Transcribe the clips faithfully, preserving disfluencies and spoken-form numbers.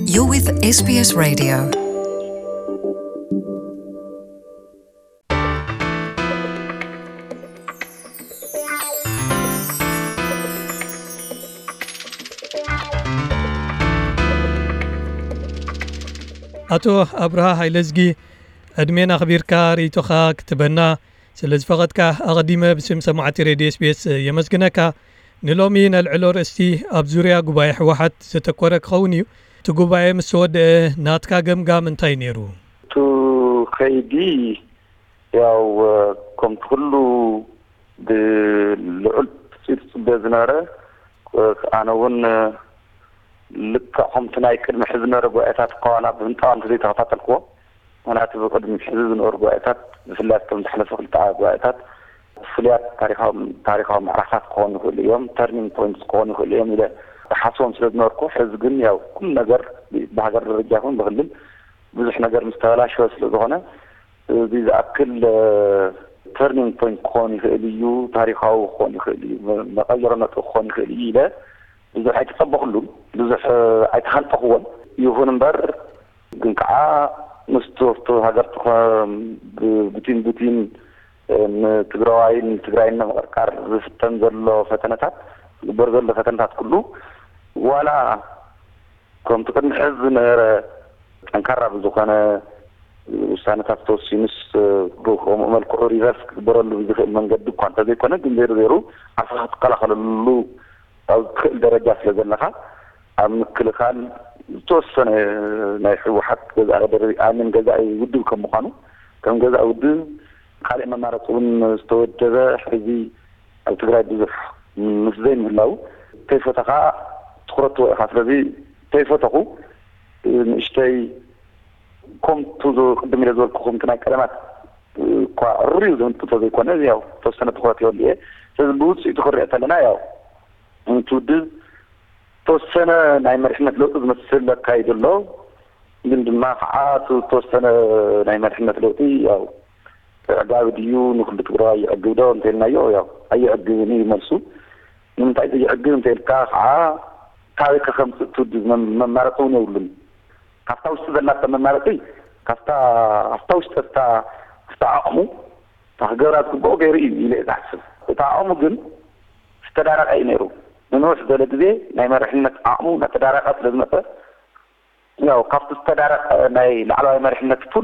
You're with S B S Radio. አቶ አብርሃ ኃይለዝጊ እድሜና ኸቢርካ ሪቶኻ ክትበና ስለዚ ፈቐድካ ኣቐዲመ ብስም ሰማዕቲ ሬድዮ ኤስ ቢ ኤስ የመስግነካ ንሎሚ ነልዕሎ ርእስቲ ኣብ ዙርያ ጉባኤ ሕወሓት ዘተኮረ ክኸውን እዩ እቲ ጉባኤ ምስ ወድአ ናትካ ገምጋም እንታይ ነይሩ? ቱ ከይዲ ያው ከምቲ ኩሉ ብልዑል ፅት ፅበ ዝነበረ ኣነ እውን ልክዕ ከምቲ ናይ ቅድሚ ሕዚ ዝነበረ ጉባኤታት ከዋላ ብህንጣዋንቲ ዘይተኸታተልክዎ ምክንያቱ ብቅድሚ ሕዚ ዝነበሩ ጉባኤታት ብፍላይ ከም ዝሓለፈ ክልተ ጉባኤታት ፍሉያት ታሪካዊ ምዕራፋት ክኾኑ ይኽእሉ እዮም ተርኒንግ ፖይንትስ ክኾኑ ይኽእሉ እዮም ኢለ ሓስቦም ስለዝነበርኩ ሕዚ ግን ያው ኩሉ ነገር ብሃገር ደረጃ ይኹን ብክልል ብዙሕ ነገር ምስተበላሸወ ስለዝኾነ እዚ ዝኣክል ተርኒንግ ፖይንት ክኾኑ ይኽእል እዩ ታሪካዊ ክኾኑ ይኽእል እዩ መቐየሮ ነጥቢ ክኾኑ ይኽእል እዩ ኢለ ብዙሕ ኣይተፀበቕሉን ብዙሕ ኣይተኸንጠኽዎን ይኹን እምበር ግን ከዓ ምስትወፍቱ ሃገርቱ ብቲን ብቲን ንትግራዋይን ትግራይን ንምቕርቃር ዝፍተን ዘሎ ፈተነታት ዝግበር ዘሎ ፈተነታት ኩሉ ዋላ ከምቲ ቅድሚ ሕዚ ዝነበረ ጠንካራ ብዝኾነ ውሳነታት ተወሲኑስ ብከምኡ መልክዑ ሪቨርስ ክግበረሉ ብዝኽእል መንገዲ እኳ እንተዘይኮነ ግን ዜሮ ዜሮ ዓርፍካ ክትከላኸለሉ ኣብ ትኽእል ደረጃ ስለ ዘለካ ኣብ ምክልኻል ዝተወሰነ ናይ ሕወሓት ገዛኢ ደረጃ ኣምን ገዛኢ ውድብ ከም ምዃኑ ከም ገዛኢ ውድብ ካልእ መማረፂ እውን ዝተወደበ ሕዚ ኣብ ትግራይ ብዙሕ ምስ ዘይምህላው ከይፈተኻ ትኩረት ኢኻ ስለዚ ከይፈተኹ ንእሽተይ ከምቱ ቅድም ኢለ ዝበልኩኹም እቲ ናይ ቀደማት እኳ ርዩ ዘምጥቶ ዘይኮነ ያው ተወሰነ ትኩረት የብሉ እየ ስለዚ ብውፅኢቱ ክሪኦ ከለና ያው እቲ ውድብ ተወሰነ ናይ መሪሕነት ለውጢ ዝመስል ኣካይዱ ኣሎ ግን ድማ ከዓ ተወሰነ ናይ መሪሕነት ለውጢ ያው ዕጋቢ ድዩ ንኩሉ ትግራዋይ ይዕግብ ዶ እንተኢልናዮ ያው ኣይዕግብን እዩ መልሱ ንምንታይ ዘይዕግብ እንተኢልካ ከዓ ካበይ ከኸምፅእ እቲ ውድብ መማረፂ እውን የብሉን ካብታ ውሽጢ ዘላተ መማረፂ ካብታ ኣብታ ውሽጢ ኣብታ ዓቕሙ ክገብራ ዝግብኦ ገይሩ እዩ ኢለ እየ ዝሓስብ እታ ዓቕሙ ግን ዝተዳረቐ እዩ ነይሩ ንንውሕ ዝበለ ግዜ ናይ መሪሕነት ዓቕሙ እናተዳረቐ ስለዝመፀ ያው ካብቲ ዝተዳረቐ ናይ ላዕለዋይ መሪሕነት ፑል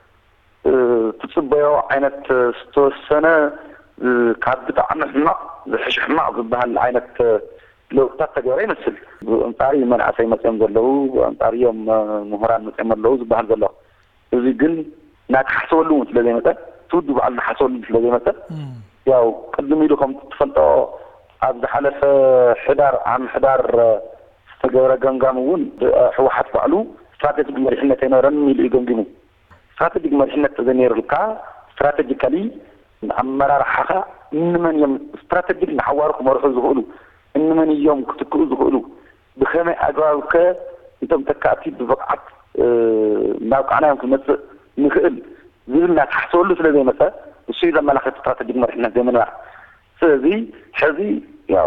ትፅበዮ ዓይነት ዝተወሰነ ካብ ብጣዕሚ ሕማቕ ዝሕሽ ሕማቕ ዝበሃል ዓይነት ለውጥታት ተገበረ ይመስል ብኣንፃሪ መናእሰይ መፅኦም ዘለዉ ብኣንፃሪዮም ምሁራን መፅኦም ኣለዉ ዝበሃል ዘሎ እዚ ግን እናተሓሰበሉ እውን ስለዘይመፀ ትውዱ በዓል እናሓሰበሉ ስለዘይመፀ ያው ቅድም ኢሉ ከም ትፈልጦ ኣብ ዝሓለፈ ሕዳር ዓም ሕዳር ዝተገበረ ገምጋም እውን ሕወሓት ባዕሉ ስትራቴጂክ መሪሕነት ኣይነበረን ኢሉ እዩ ገምጊሙ ስትራቴጂክ መሪሕነት ተዘነይሩልካ ስትራቴጂካሊ ኣመራርሓኻ እንመን እዮም ስትራቴጂክ ንሓዋሩ ክመርሑ ዝኽእሉ እንመን እዮም ክትክኡ ዝኽእሉ ብኸመይ ኣግባብከ እቶም ተካእቲ ብብቕዓት እናብቃዕናዮም ክመፅእ ንኽእል ዝብል እናተሓሰበሉ ስለዘይመፀ እሱ እዩ ዘመላኽት ስትራቴጂክ መሪሕነት ዘይምንባዕ ስለዚ ሕዚ ያው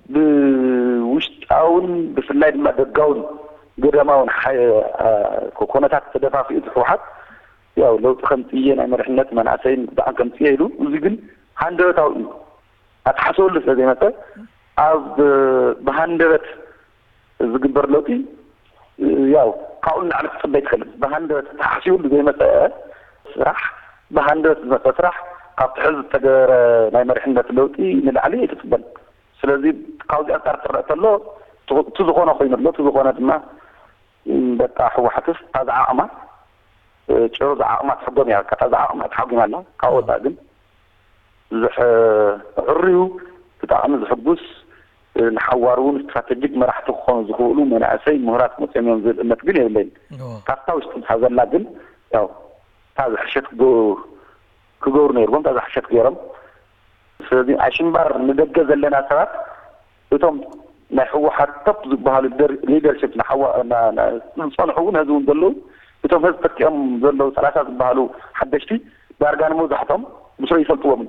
ብውሽጣውን ብፍላይ ድማ ደጋውን ገዳማውን ኩነታት ተደፋፊኡ ሕወሓት ያው ለውጢ ከምፅየ ናይ መሪሕነት መናእሰይን ብጣዕሚ ከምፅየ ኢሉ እዚ ግን ሃንደበታዊ እዩ ኣተሓሰበሉ ስለዘይመፀ ኣብ ብሃንደበት ዝግበር ለውጢ ያው ካብኡ ንላዕሊ ክፅበ ኣይትኽእልን ብሃንደበት ተሓሲቡሉ ዘይመፀ ስራሕ ብሃንደበት ዝመፀ ስራሕ ካብቲ ሕዚ ዝተገበረ ናይ መሪሕነት ለውጢ ንላዕሊ ኣይትፅበን ስለዚ ካብዚ ኣንፃር ትረአ ተሎ እቲ ዝኾነ ኮይኑ ኣሎ እቲ ዝኾነ ድማ በቃ ሕወሓትስ ታዛ ዓቕማ ጭሩ ዝዓቕማ ትሕጎም እያ ታዛ ዓቕማ ትሓጊማ ኣላ ካብ ወፃእ ግን ብዙሕ ዕርዩ ብጣዕሚ ዝሕጉስ ንሓዋሩ እውን ስትራቴጂክ መራሕቲ ክኾኑ ዝኽእሉ መናእሰይ ምሁራት መፅኦም እዮም ዝብል እምነት ግን የብለይን ካብታ ውሽጢ ዝሓዘላ ግን ያው ታዛ ሕሸት ክገብሩ ነይርዎም ታዛ ሕሸት ገይሮም ስለዚ ኣሽምባር ንደገ ዘለና ሰባት እቶም ናይ ሕወሓት ቶፕ ዝበሃሉ ሊደርሽፕ ዝፀንሑ እውን ህዚ እውን ዘለዉ እቶም ህዝቢ ተኪኦም ዘለዉ ሰላሳ ዝበሃሉ ሓደሽቲ ዳርጋ ንመብዛሕቶም ምስሮ ይፈልጥዎም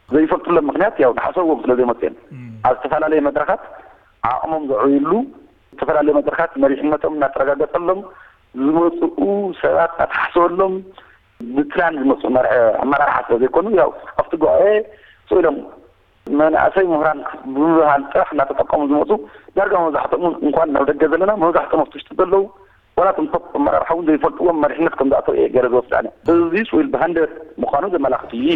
ዘይፈልጡሎም ምክንያት ያው ንሓሰብዎም ስለዘይመፅኦም ኣብ ዝተፈላለየ መድረኻት ዓቕሞም ዘዕብይሉ ተፈላለ መድረካት መሪሕነቶም እናተረጋገጠሎም ዝመጽኡ ሰባት ኣትሓሰሎም ብፕላን ዝመጽኡ መርሕ ኣመራርሓ ዘይኮኑ ያው ኣብቲ ጉባኤ ሶሎም መንኣሰይ ምሁራን ብብሃል ጥራሕ እናተጠቀሙ ዝመጹ ዳርጋ መብዛሕትኦም እንኳን ናብ ደገ ዘለና መብዛሕትኦም ኣብቲ ውሽጢ ዘለዉ ወላቶም ቶፕ ኣመራርሓውን ዘይፈልጥዎም መሪሕነት ከም ዝኣተው እየ ገለ ዝወስድ ኣነ እዚ ስዊል ብሃንደር ምዃኑ ዘመላኽት እዩ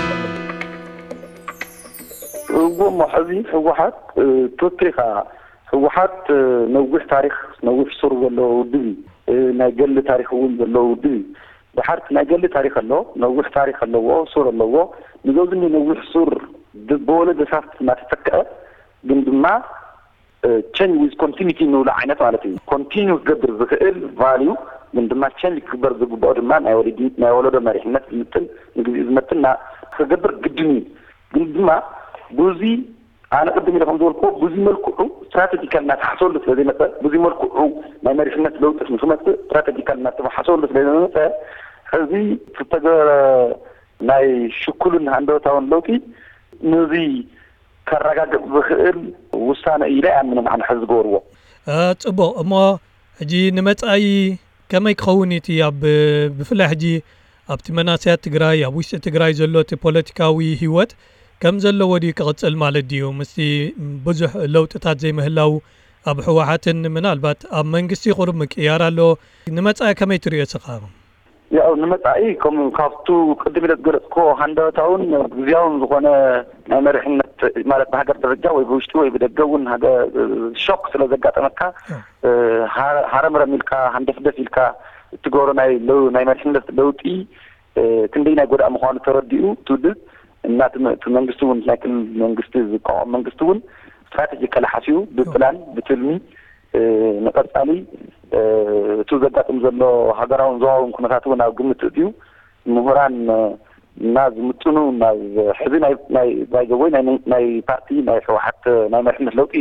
እዎ ሕዚ ህወሓት ቶቴኻ ህወሓት ነዊሕ ታሪክ ነዊሕ ሱር ዘለዎ ውድብ ናይ ገሊ ታሪክ እውን ዘለዎ ውድብ ብሓርቲ ናይ ገሊ ታሪክ ኣሎ ነዊሕ ታሪክ ኣለዎ ሱር ኣለዎ ንዘውዝኒ ነዊሕ ሱር ብወለደሳት እናተተክአ ግን ድማ change with continuity ንብሎ ዓይነት ማለት እዩ ኮንቲኒው ክገብር ዝኽእል ቫልዩ ግን ድማ change ክግበር ዝግብኦ ድማ ናይ ወለዲ ናይ ወለዶ መሪሕነት ዝምጥን ንግዜኡ ዝመጥና ክገብር ግድን እዩ ግን ድማ ብዙ ኣነ ቅድም ኢለ ከም ዝበልኩ ብዙ መልክዑ ስትራቴጂካል እናተሓሰበሉ ስለዘይመፀ ብዙ መልክዑ ናይ መሪሕነት ለውጢ ንክመፅእ ስትራቴጂካል እናተሓሰበሉ ስለዘይመፀ ሕዚ ዝተገበረ ናይ ሽኩልን ሃንደበታውን ለውጢ ነዚ ከረጋግጥ ዝኽእል ውሳነ ኢለ ኣምንም ኣነ ሕዚ ዝገበርዎ ፅቡቅ እሞ ሕጂ ንመጻኢ ከመይ ክኸውን እቲ ኣብ ብፍላይ ሕጂ ኣብቲ መናስያት ትግራይ ኣብ ውሽጢ ትግራይ ዘሎ እቲ ፖለቲካዊ ህይወት ከም ዘለዎ ዲ ክቕፅል ማለት ድዩ ምስቲ ብዙሕ ለውጥታት ዘይምህላው ኣብ ህወሓትን ምናልባት ኣብ መንግስቲ ቁሩብ ምቅያር ኣሎ ንመጻኢ ከመይ ትሪኦ ስኻ ያው ንመጻኢ ከም ካብቱ ቅድም ኢለ ዝገለጽኮ ሃንደበታውን ግዝያውን ዝኾነ ናይ መሪሕነት ማለት ብሃገር ደረጃ ወይ ብውሽጢ ወይ ብደገ እውን ሾክ ስለ ዘጋጠመካ ሃረምረም ኢልካ ሃንደፍደፍ ኢልካ እትገብሮ ናይ ናይ መሪሕነት ለውጢ ክንደይ ናይ ጎዳእ ምዃኑ ተረዲኡ ትውድብ እናት መንግስቲ እውን ናይ ክልል መንግስቲ ዝቋቋም መንግስቲ እውን ስትራቴጂካሊ ሓሲቡ ብፕላን ብትልሚ ንቐጻሊ እቲ ዘጋጥም ዘሎ ሃገራውን ዞባውን ኩነታት እውን ኣብ ግምት እትዩ ምሁራን ናብ ዝምጥኑ ናብ ሕዚ ናይ ናይ ባይዘወይ ናይ ናይ ፓርቲ ናይ ህወሓት ናይ መሪሕነት ለውጢ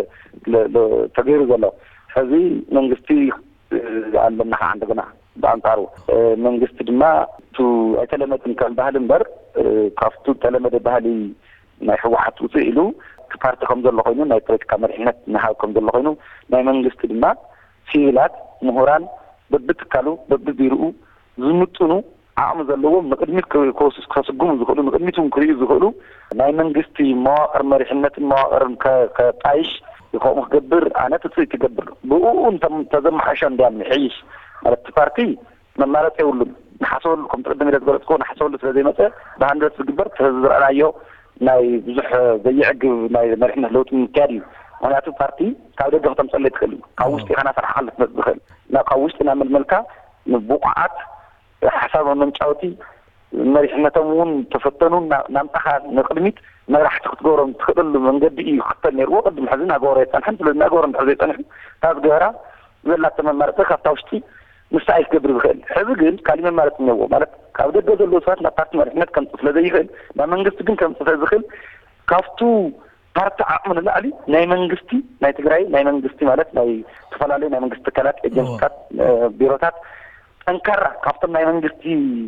ተገይሩ ዘሎ ሕዚ መንግስቲ ኣለና ከዓ እንደገና በአንጻሩ መንግስቲ ድማ ቱ ኣይተለመድን ከም ባህል እምበር ካብቱ ተለመደ ባህሊ ናይ ህወሓት ውፅእ ኢሉ ፓርቲ ከም ዘሎ ኮይኑ ናይ ፖለቲካ መሪሕነት ናሃብ ከም ዘሎ ኮይኑ ናይ መንግስቲ ድማ ሲቪላት ምሁራን በብትካሉ በብቢርኡ ዝምጥኑ ዓቕሚ ዘለዎም ንቅድሚት ክወስስ ከስጉሙ ዝኽእሉ ንቅድሚቱን ክሪኡ ዝኽእሉ ናይ መንግስቲ መዋቕር መሪሕነትን መዋቕርን ከጣይሽ ከምኡ ክገብር ኣነ ትፅኢት ትገብር ብኡኡ ተዘመሓሸ እንዲያም ይሕይሽ ማለት ፓርቲ መማረፂ የብሉን ንሓሰበሉ ከም ትቅድም ኢለ ዝገለፅኮ ንሓሰበሉ ስለዘይመፀ ብሃንደበት ዝግበር ዝረአናዮ ናይ ብዙሕ ዘይዕግብ ናይ መሪሕነት ለውጢ ምክያድ እዩ ምክንያቱ ፓርቲ ካብ ደገ ክተምፀለይ ትኽእል ካብ ውሽጢ ኢኻ ናሰርሓ ልትመፅእ ዝኽእል ካብ ውሽጢ እናመልመልካ ንቡቑዓት ሓሳብ መምጫወቲ መሪሕነቶም እውን ተፈተኑ ናምጣኻ ንቅድሚት መራሕቲ ክትገብሮም ትኽእል መንገዲ እዩ ክተል ነይርዎ ቅድም ሕዚ ናገበሮ የፀንሐን ስለዚ ናገበሮ እንድሕር ዘይፀንሑ ካብ ዝገበራ ዘላተ መማረፂ ካብታ ውሽጢ ምሳይ ክገብር ዝኽእል ሕዚ ግን ካሊእ መማረፂ እኒአዎ ማለት ካብ ደገ ዘለዎ ሰባት ናብ ፓርቲ መሪሕነት ከምፅእ ስለዘይኽእል ናብ መንግስቲ ግን ከምፅእ ስለዝኽእል ካብቱ ፓርቲ ዓቕሚ ንላዕሊ ናይ መንግስቲ ናይ ትግራይ ናይ መንግስቲ ማለት ናይ ዝተፈላለዩ ናይ መንግስቲ ትካላት ኤጀንሲታት ቢሮታት ጠንካራ ካብቶም ናይ መንግስቲ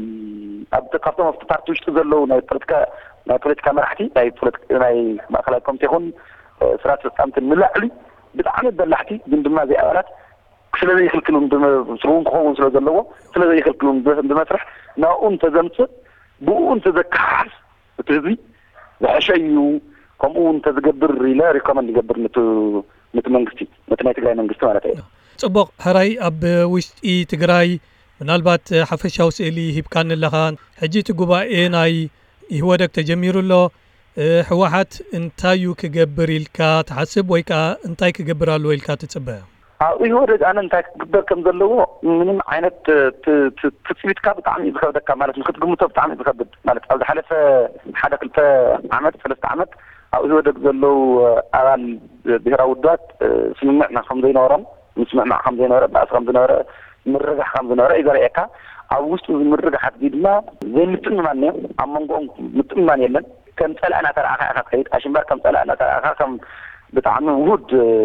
ካብቶም ኣብቲ ፓርቲ ውሽጢ ዘለዉ ናይ ፖለቲካ ናይ ፖለቲካ መራሕቲ ናይ ናይ ማእከላዊ ኮሚቴ ይኹን ስራ ኣስፈፃምትን ንላዕሊ ብጣዕሚ በላሕቲ ግን ድማ ዘይ ኣባላት ስለዘይክልክሉን ብምስሩን ክኸውን ስለ ዘለዎ ስለዘይክልክሉን ብመስርሕ ናብኡን ተዘምፅእ ብኡን ተዘካሓስ እቲ ህዝቢ ዝሐሸ እዩ ከምኡውን ተዝገብር ኢለ ሪኮመንድ ይገብር ነቲ መንግስቲ ነቲ ናይ ትግራይ መንግስቲ ማለት እዩ ፅቡቅ ሕራይ ኣብ ውሽጢ ትግራይ ምናልባት ሓፈሻዊ ስእሊ ሂብካን ኣለኻ ሕጂ እቲ ጉባኤ ናይ ይህወደግ ተጀሚሩ ኣሎ ህወሓት እንታይ ክገብር ኢልካ ትሓስብ ወይ ከዓ እንታይ ክገብር ኣለዎ ኢልካ ትፅበ ኣብ ይህወደግ ኣነ እንታይ ክግበር ከም ዘለዎ ምንም ዓይነት ትፅቢትካ ብጣዕሚ ዝከብደካ ማለት ንክትግምቶ ብጣዕሚ ዝከብድ ማለት ኣብ ዝሓለፈ ሓደ ክልተ ዓመት ሰለስተ ዓመት ኣብ ይህወደግ ዘለው ኣባል ብሄራዊ ውድባት ስምምዕና ከም ዘይነበሮም ምስምዕማዕ ከም ዘይነበረ ባእሲ ከም ዝነበረ ምርግጋሕ ከም ዝነበረ እዩ ዘርእየካ ኣብ ውሽጡ ምርግጋሓት እዚ ድማ ዘይምጥምማን እኒኦ ኣብ መንጎኦም ምጥምማን የለን ከም ፀላእና ተረኣኻ ኢኻ ትኸይድ ኣሽምባር ከም ፀላእና ተረኣኻ ከም ብጣዕሚ ውሁድ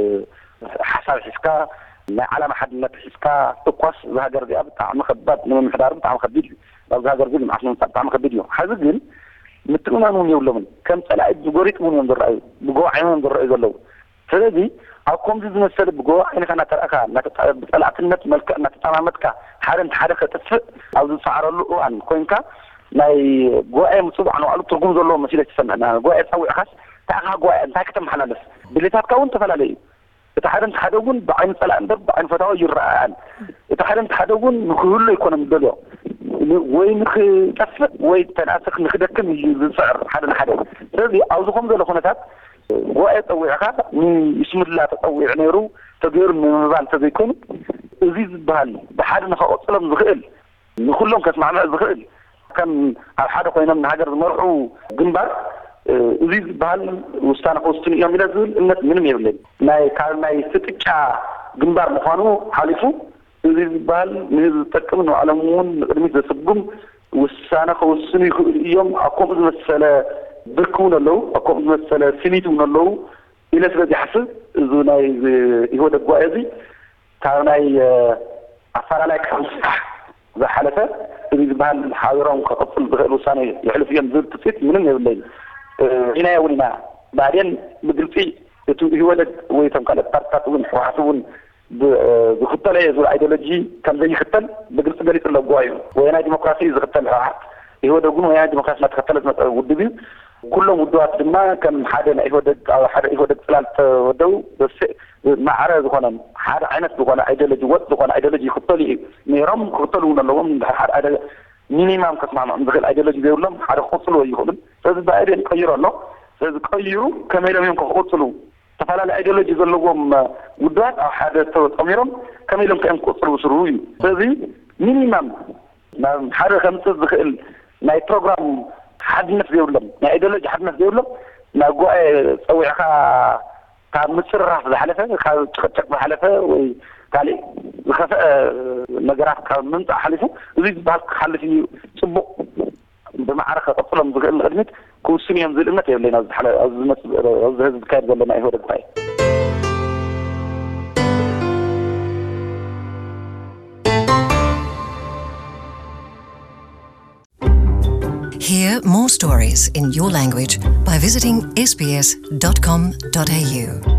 ሓሳብ ሒዝካ ናይ ዓላማ ሓድነት ሒዝካ እኳስ ዝሃገር እዚኣ ብጣዕሚ ከባድ ንምምሕዳር ብጣዕሚ ከቢድ እዩ ኣብዚ ሃገር እዚ ልምዓት ንምምፃእ ብጣዕሚ ከቢድ እዩ ሕዚ ግን ምጥምማን እውን የብሎምን ከም ፀላኢ ብጎሪጥ እውን እዮም ዝረአዩ ብጎዋዒ እዮም ዝረአዩ ዘለዉ ስለዚ أقوم بزمسل بجوا إن كان ترأكا بطلعت النت ملك النت تمامتك حارن حركة تسفق أو تسعر له عن كوينكا لا جوا مصوب عنه على ترجم ذلوا مسيرة تسمعنا جوا تسوي أخس تأخذ جوا أنت كتم حنالس بليتات كون تفعله تحرن تحدون بعين فلا أندب بعين فتاة يرعان تحرن تحدون نخله يكون مدلوا وين نخ تسفق وين تناسق نخدك من السعر حدا حدا هذه أوزكم ذلوا خناتات جوا تسوي أخس من اسم الله تسوي عنيرو تغير من بعد تذكر أزيز بحال بحال نخاط سلام زخيل نخلهم كسمعنا زخيل كان على حدا قينا من هاجر مرحو جنبار أزيز بحال وستان قوستني يوم ينزل الناس منهم يبلد ما كان ما يستكع جنبار مخانو حالفو أزيز بحال من تكمن علمون رميز سبهم وستان قوستني يوم أقوم بالمسألة بركون الله أقوم بالمسألة سنيتون الله إلى سبب حسب زوناي يهود الجوازي كاناي أفعل لك خمسة ذا حلفة إذا بهال حاضرهم كقصل بغير لساني يحلف ينزل تفيت منهم يبلين هنا يولينا بعدين بدل فيه يهود ويتم قال ترتون وحسون بخطة لا يزول أيديولوجي كان زي خطة بدل سجلة اللجوائي وهنا ديمقراطية زغطة يهود يقولون هنا ديمقراطية ما تختلف ودبي كلهم ودوات ما كان حدا يهودك أو حدا يهودك ثلاث ودو بس مع عرض قانا حدا عينت قانا أيديولوجي وات قانا أيديولوجي خطلي نيرم خطلونا لهم حدا مينيمم كسمعنا دخل أيديولوجي ديولهم حدا خطلوا يهودن فإذا بعدين كيروا الله فإذا كيروا كما لهم يمكن خطلوا تفعل الأيديولوجي ذلهم ودوات أو حدا تأميرهم كما لهم كأن خطلوا سروي فإذا مينيمم ما حدا خمسة دخل ما بروجرام حد نفس يقولهم ما إيديولوجي حد نفس يقولهم ما جوا سوي خا كان مصر راح بحلفه خا تخطق بحلفه وقال الخفاء مجرات كان منطقة حلفه زيد بعد حلفي صبوا بمعركة أصلا بقى الأدمت كل سنة ينزل المت يبلينا الحلقة أزمت أزهز كاد ولا ما هو ده. Hear more stories in your language by visiting s b s dot com dot a u.